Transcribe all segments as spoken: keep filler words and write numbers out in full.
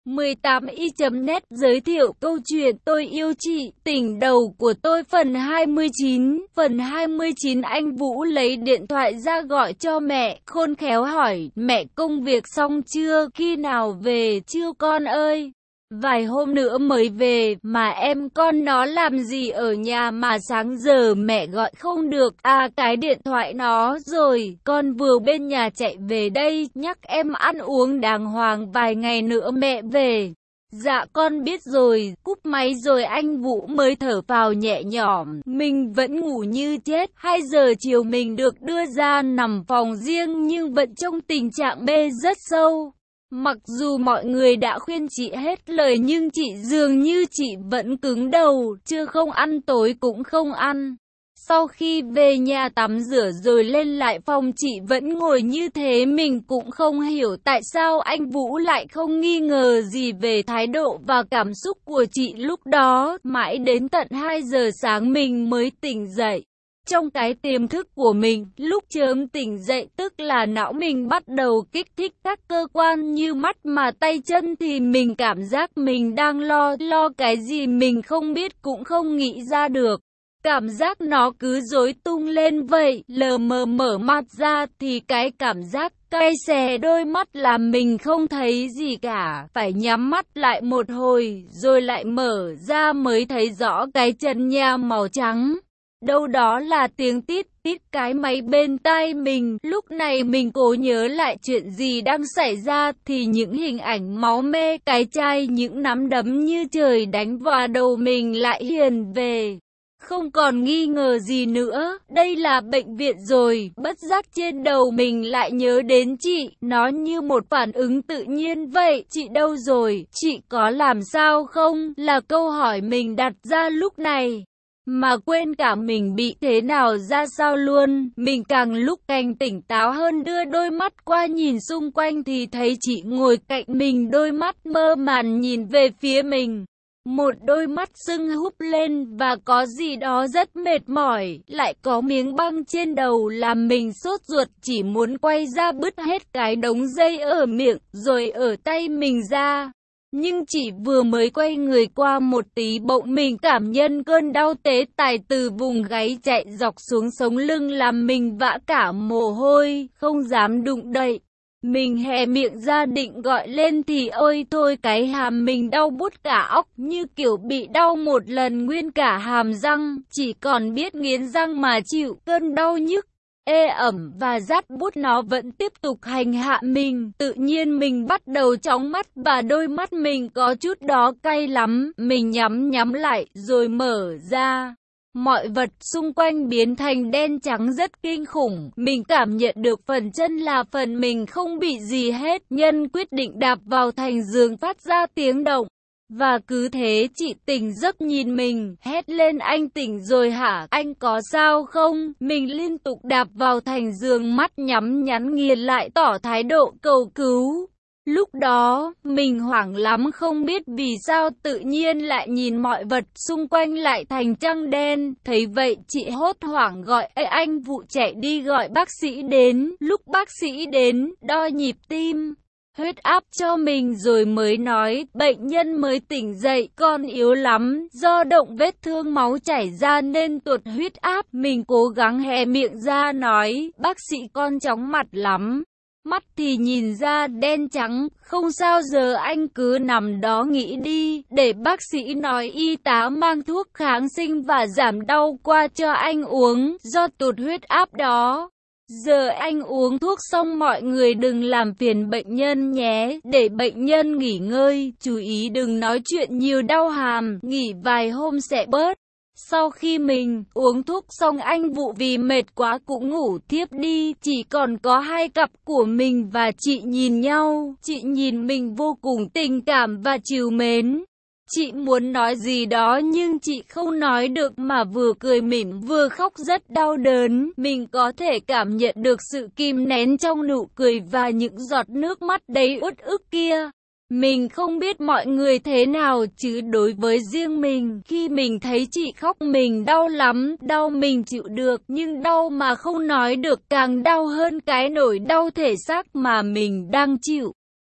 mười tám y chấm net giới thiệu câu chuyện Tôi yêu chị, tỉnh đầu của tôi phần hai mươi chín. Phần hai mươi chín anh Vũ lấy điện thoại ra gọi cho mẹ, khôn khéo hỏi, mẹ công việc xong chưa, khi nào về, chưa con ơi. Vài hôm nữa mới về, mà em con nó làm gì ở nhà mà sáng giờ mẹ gọi không được, à cái điện thoại nó rồi, con vừa bên nhà chạy về đây, nhắc em ăn uống đàng hoàng vài ngày nữa mẹ về. Dạ con biết rồi, cúp máy rồi anh Vũ mới thở phào nhẹ nhõm, mình vẫn ngủ như chết, hai giờ chiều mình được đưa ra nằm phòng riêng nhưng vẫn trong tình trạng mê rất sâu. Mặc dù mọi người đã khuyên chị hết lời nhưng chị dường như chị vẫn cứng đầu, trưa không ăn tối cũng không ăn. Sau khi về nhà tắm rửa rồi lên lại phòng chị vẫn ngồi như thế, mình cũng không hiểu tại sao anh Vũ lại không nghi ngờ gì về thái độ và cảm xúc của chị lúc đó, mãi đến tận hai giờ sáng mình mới tỉnh dậy. Trong cái tiềm thức của mình, lúc chớm tỉnh dậy tức là não mình bắt đầu kích thích các cơ quan như mắt mà tay chân thì mình cảm giác mình đang lo, lo cái gì mình không biết cũng không nghĩ ra được. Cảm giác nó cứ rối tung lên vậy, lờ mờ mở mắt ra thì cái cảm giác cay xè đôi mắt là mình không thấy gì cả, phải nhắm mắt lại một hồi rồi lại mở ra mới thấy rõ cái chân nhà màu trắng. Đâu đó là tiếng tít tít cái máy bên tai mình, lúc này mình cố nhớ lại chuyện gì đang xảy ra thì những hình ảnh máu me, cái chai, những nắm đấm như trời đánh vào đầu mình lại hiện về. Không còn nghi ngờ gì nữa, đây là bệnh viện rồi, bất giác trên đầu mình lại nhớ đến chị, nó như một phản ứng tự nhiên vậy, chị đâu rồi, chị có làm sao không, là câu hỏi mình đặt ra lúc này. Mà quên cả mình bị thế nào ra sao luôn, mình càng lúc càng tỉnh táo hơn đưa đôi mắt qua nhìn xung quanh thì thấy chị ngồi cạnh mình, đôi mắt mơ màng nhìn về phía mình. Một đôi mắt sưng húp lên và có gì đó rất mệt mỏi, lại có miếng băng trên đầu làm mình sốt ruột chỉ muốn quay ra bứt hết cái đống dây ở miệng rồi ở tay mình ra. Nhưng chỉ vừa mới quay người qua một tí bỗng mình cảm nhận cơn đau tê tái từ vùng gáy chạy dọc xuống sống lưng làm mình vã cả mồ hôi, không dám đụng đậy. Mình hé miệng ra định gọi lên thì ôi thôi cái hàm mình đau bút cả óc như kiểu bị đau một lần nguyên cả hàm răng, chỉ còn biết nghiến răng mà chịu cơn đau nhức. Ê ẩm và rát bút nó vẫn tiếp tục hành hạ mình, tự nhiên mình bắt đầu chóng mắt và đôi mắt mình có chút đó cay lắm, mình nhắm nhắm lại rồi mở ra. Mọi vật xung quanh biến thành đen trắng rất kinh khủng, mình cảm nhận được phần chân là phần mình không bị gì hết, nhân quyết định đạp vào thành giường phát ra tiếng động. Và cứ thế chị tỉnh giấc nhìn mình, hét lên anh tỉnh rồi hả, anh có sao không? Mình liên tục đạp vào thành giường, mắt nhắm nhắn nghiền lại tỏ thái độ cầu cứu. Lúc đó, mình hoảng lắm không biết vì sao tự nhiên lại nhìn mọi vật xung quanh lại thành trắng đen. Thấy vậy chị hốt hoảng gọi Ê anh Vũ chạy đi gọi bác sĩ đến. Lúc bác sĩ đến, đo nhịp tim, huyết áp cho mình rồi mới nói, bệnh nhân mới tỉnh dậy, con yếu lắm, do động vết thương máu chảy ra nên tụt huyết áp. Mình cố gắng hé miệng ra nói, bác sĩ con chóng mặt lắm. Mắt thì nhìn ra đen trắng, không sao giờ anh cứ nằm đó nghỉ đi, để bác sĩ nói y tá mang thuốc kháng sinh và giảm đau qua cho anh uống, do tụt huyết áp đó. Giờ anh uống thuốc xong mọi người đừng làm phiền bệnh nhân nhé, để bệnh nhân nghỉ ngơi, chú ý đừng nói chuyện nhiều đau hàm, nghỉ vài hôm sẽ bớt. Sau khi mình uống thuốc xong anh Vũ vì mệt quá cũng ngủ thiếp đi, chỉ còn có hai cặp của mình và chị nhìn nhau, chị nhìn mình vô cùng tình cảm và trìu mến. Chị muốn nói gì đó nhưng chị không nói được mà vừa cười mỉm vừa khóc rất đau đớn. Mình có thể cảm nhận được sự kìm nén trong nụ cười và những giọt nước mắt đầy uất ức kia. Mình không biết mọi người thế nào chứ đối với riêng mình, khi mình thấy chị khóc mình đau lắm, đau mình chịu được, nhưng đau mà không nói được càng đau hơn cái nỗi đau thể xác mà mình đang chịu.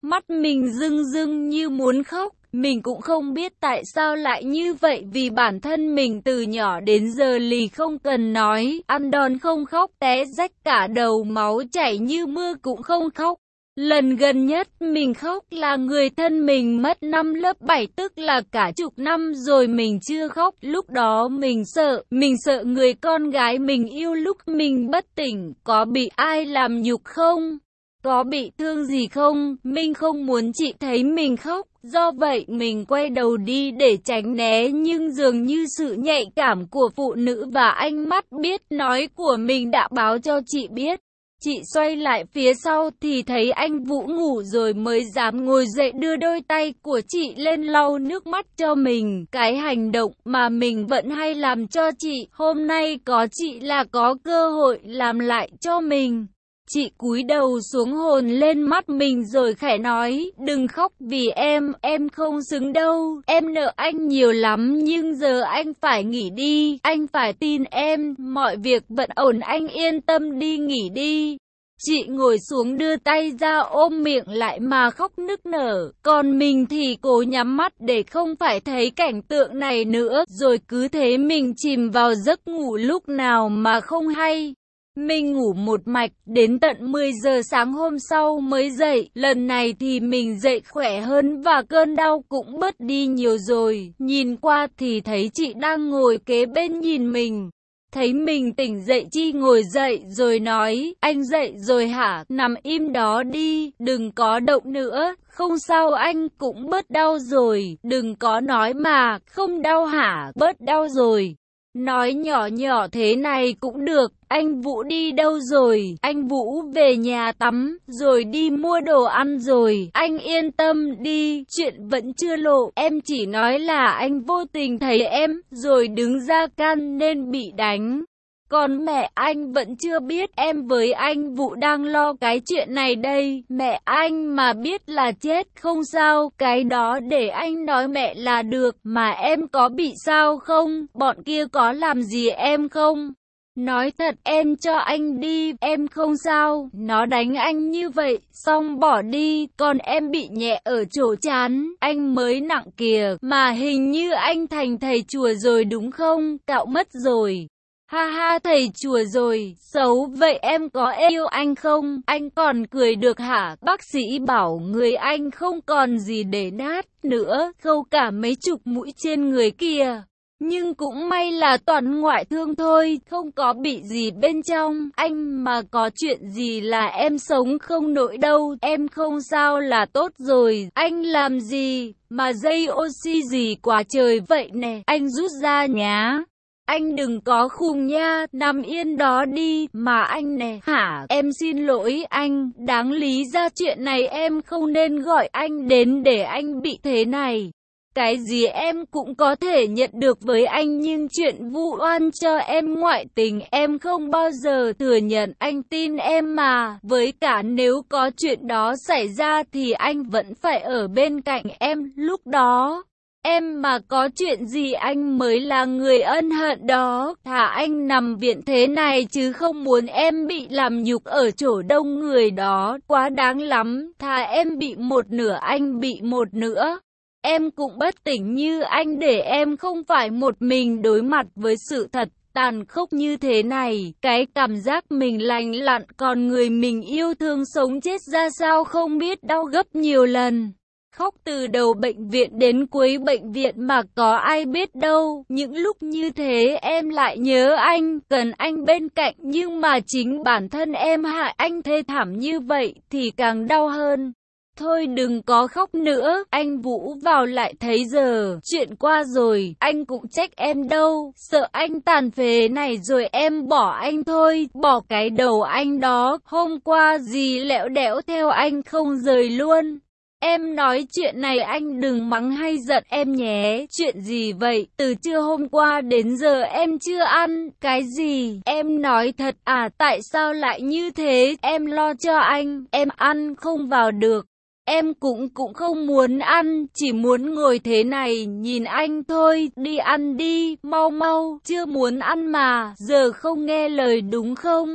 Mắt mình rưng rưng như muốn khóc. Mình cũng không biết tại sao lại như vậy, vì bản thân mình từ nhỏ đến giờ lì không cần nói, ăn đòn không khóc, té rách cả đầu máu chảy như mưa cũng không khóc. Lần gần nhất mình khóc là người thân mình mất năm lớp bảy, tức là cả chục năm rồi mình chưa khóc. Lúc đó mình sợ, mình sợ người con gái mình yêu lúc mình bất tỉnh, có bị ai làm nhục không? Có bị thương gì không? Mình không muốn chị thấy mình khóc, do vậy mình quay đầu đi để tránh né, nhưng dường như sự nhạy cảm của phụ nữ và ánh mắt biết nói của mình đã báo cho chị biết. Chị xoay lại phía sau thì thấy anh Vũ ngủ rồi mới dám ngồi dậy đưa đôi tay của chị lên lau nước mắt cho mình. Cái hành động mà mình vẫn hay làm cho chị, hôm nay có chị là có cơ hội làm lại cho mình. Chị cúi đầu xuống hôn lên mắt mình rồi khẽ nói, đừng khóc vì em, em không xứng đâu, em nợ anh nhiều lắm nhưng giờ anh phải nghỉ đi, anh phải tin em, mọi việc vẫn ổn, anh yên tâm đi nghỉ đi. Chị ngồi xuống đưa tay ra ôm miệng lại mà khóc nức nở, còn mình thì cố nhắm mắt để không phải thấy cảnh tượng này nữa, rồi cứ thế mình chìm vào giấc ngủ lúc nào mà không hay. Mình ngủ một mạch, đến tận mười giờ sáng hôm sau mới dậy, lần này thì mình dậy khỏe hơn và cơn đau cũng bớt đi nhiều rồi. Nhìn qua thì thấy chị đang ngồi kế bên nhìn mình. Thấy mình tỉnh dậy Chi ngồi dậy rồi nói, anh dậy rồi hả, nằm im đó đi, đừng có động nữa, không sao anh cũng bớt đau rồi, đừng có nói mà, không đau hả, bớt đau rồi. Nói nhỏ nhỏ thế này cũng được, anh Vũ đi đâu rồi? Anh Vũ về nhà tắm, rồi đi mua đồ ăn rồi, anh yên tâm đi, chuyện vẫn chưa lộ, em chỉ nói là anh vô tình thấy em, rồi đứng ra can nên bị đánh. Còn mẹ anh vẫn chưa biết em với anh Vũ đang lo cái chuyện này đây, mẹ anh mà biết là chết không sao, cái đó để anh nói mẹ là được, mà em có bị sao không, bọn kia có làm gì em không? Nói thật em cho anh đi, em không sao, nó đánh anh như vậy, xong bỏ đi, còn em bị nhẹ ở chỗ trán, anh mới nặng kìa, mà hình như anh thành thầy chùa rồi đúng không, cạo mất rồi. Ha ha thầy chùa rồi, xấu vậy em có yêu anh không? Anh còn cười được hả? Bác sĩ bảo người anh không còn gì để nát nữa, khâu cả mấy chục mũi trên người kia. Nhưng cũng may là toàn ngoại thương thôi, không có bị gì bên trong. Anh mà có chuyện gì là em sống không nổi đâu, em không sao là tốt rồi. Anh làm gì mà dây oxy gì quá trời vậy nè, anh rút ra nhá. Anh đừng có khùng nha, nằm yên đó đi, mà anh nè, hả, em xin lỗi anh, đáng lý ra chuyện này em không nên gọi anh đến để anh bị thế này. Cái gì em cũng có thể nhận được với anh, nhưng chuyện vu oan cho em ngoại tình em không bao giờ thừa nhận, anh tin em mà, với cả nếu có chuyện đó xảy ra thì anh vẫn phải ở bên cạnh em, lúc đó. Em mà có chuyện gì anh mới là người ân hận đó, thà anh nằm viện thế này chứ không muốn em bị làm nhục ở chỗ đông người đó, quá đáng lắm, thà em bị một nửa anh bị một nửa. Em cũng bất tỉnh như anh để em không phải một mình đối mặt với sự thật tàn khốc như thế này. Cái cảm giác mình lành lặn còn người mình yêu thương sống chết ra sao không biết đau gấp nhiều lần. Khóc từ đầu bệnh viện đến cuối bệnh viện mà có ai biết đâu. Những lúc như thế em lại nhớ anh, cần anh bên cạnh, nhưng mà chính bản thân em hại anh thê thảm như vậy thì càng đau hơn. Thôi đừng có khóc nữa, anh Vũ vào lại thấy giờ, chuyện qua rồi, anh cũng trách em đâu, sợ anh tàn phế này rồi em bỏ anh thôi, bỏ cái đầu anh đó, hôm qua gì lẹo đẽo theo anh không rời luôn. Em nói chuyện này anh đừng mắng hay giận em nhé, chuyện gì vậy, từ trưa hôm qua đến giờ em chưa ăn, cái gì, em nói thật à, tại sao lại như thế, em lo cho anh, em ăn không vào được. Em cũng cũng không muốn ăn, chỉ muốn ngồi thế này, nhìn anh thôi, đi ăn đi, mau mau, chưa muốn ăn mà, giờ không nghe lời đúng không?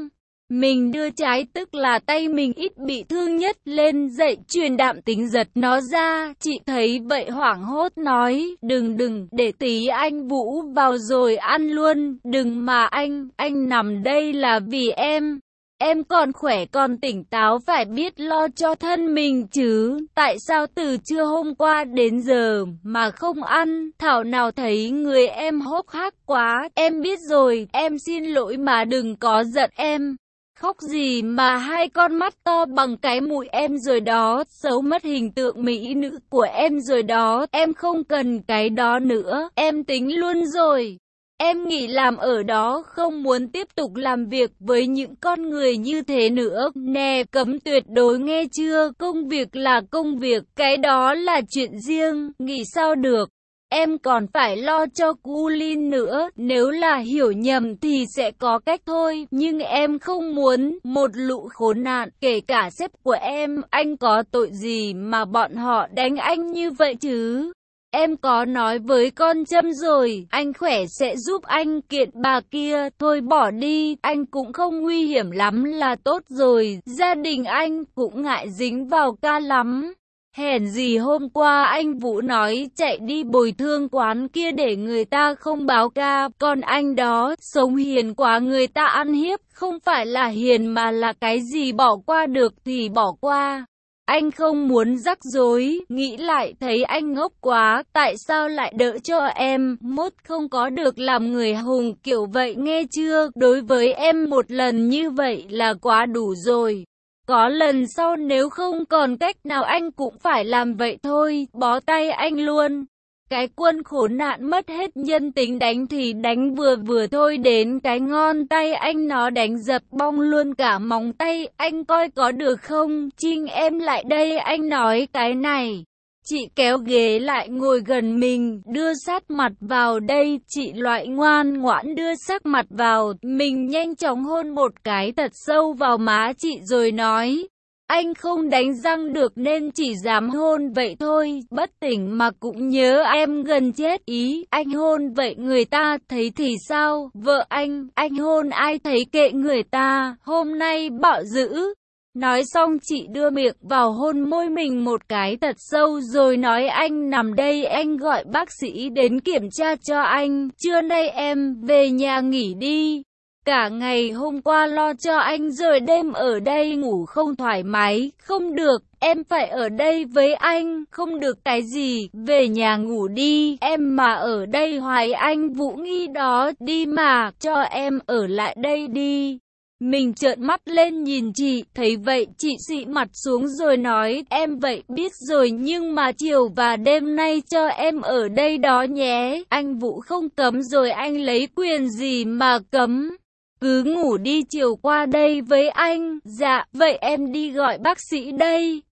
Mình đưa trái tức là tay mình ít bị thương nhất lên dậy truyền đạm tính giật nó ra. Chị thấy vậy hoảng hốt nói, đừng đừng, để tí anh Vũ vào rồi ăn luôn. Đừng mà anh, anh nằm đây là vì em. Em còn khỏe còn tỉnh táo phải biết lo cho thân mình chứ. Tại sao từ trưa hôm qua đến giờ mà không ăn? Thảo nào thấy người em hốc hác quá. Em biết rồi, em xin lỗi mà đừng có giận em. Khóc gì mà hai con mắt to bằng cái mũi em rồi đó, xấu mất hình tượng mỹ nữ của em rồi đó. Em không cần cái đó nữa, em tính luôn rồi. Em nghỉ làm ở đó, không muốn tiếp tục làm việc với những con người như thế nữa. Nè, cấm tuyệt đối nghe chưa, công việc là công việc, cái đó là chuyện riêng, nghỉ sao được. Em còn phải lo cho cu Linh nữa, nếu là hiểu nhầm thì sẽ có cách thôi, nhưng em không muốn một lũ khốn nạn, kể cả sếp của em, anh có tội gì mà bọn họ đánh anh như vậy chứ? Em có nói với con Trâm rồi, anh khỏe sẽ giúp anh kiện bà kia, thôi bỏ đi, anh cũng không nguy hiểm lắm là tốt rồi, gia đình anh cũng ngại dính vào ca lắm. Hèn gì hôm qua anh Vũ nói chạy đi bồi thương quán kia để người ta không báo ca, còn anh đó sống hiền quá người ta ăn hiếp, không phải là hiền mà là cái gì bỏ qua được thì bỏ qua. Anh không muốn rắc rối, nghĩ lại thấy anh ngốc quá, tại sao lại đỡ cho em, mốt không có được làm người hùng kiểu vậy nghe chưa, đối với em một lần như vậy là quá đủ rồi. Có lần sau nếu không còn cách nào anh cũng phải làm vậy thôi, bó tay anh luôn. Cái quân khốn nạn mất hết nhân tính đánh thì đánh vừa vừa thôi đến cái ngón tay anh nó đánh dập bong luôn cả móng tay, anh coi có được không? Trinh em lại đây anh nói cái này. Chị kéo ghế lại ngồi gần mình, đưa sát mặt vào đây, chị loại ngoan ngoãn đưa sát mặt vào, mình nhanh chóng hôn một cái thật sâu vào má chị rồi nói. Anh không đánh răng được nên chỉ dám hôn vậy thôi, bất tỉnh mà cũng nhớ em gần chết ý, anh hôn vậy người ta thấy thì sao, vợ anh, anh hôn ai thấy kệ người ta, hôm nay bạo dữ. Nói xong chị đưa miệng vào hôn môi mình một cái thật sâu rồi nói anh nằm đây anh gọi bác sĩ đến kiểm tra cho anh, trưa nay em về nhà nghỉ đi. Cả ngày hôm qua lo cho anh rồi đêm ở đây ngủ không thoải mái, không được, em phải ở đây với anh, không được cái gì, về nhà ngủ đi, em mà ở đây hoài anh Vũ nghi đó, đi mà, cho em ở lại đây đi. Mình trợn mắt lên nhìn chị, thấy vậy chị xị mặt xuống rồi nói, em vậy biết rồi nhưng mà chiều và đêm nay cho em ở đây đó nhé, anh Vũ không cấm rồi anh lấy quyền gì mà cấm. Cứ ngủ đi chiều qua đây với anh, dạ, vậy em đi gọi bác sĩ đây.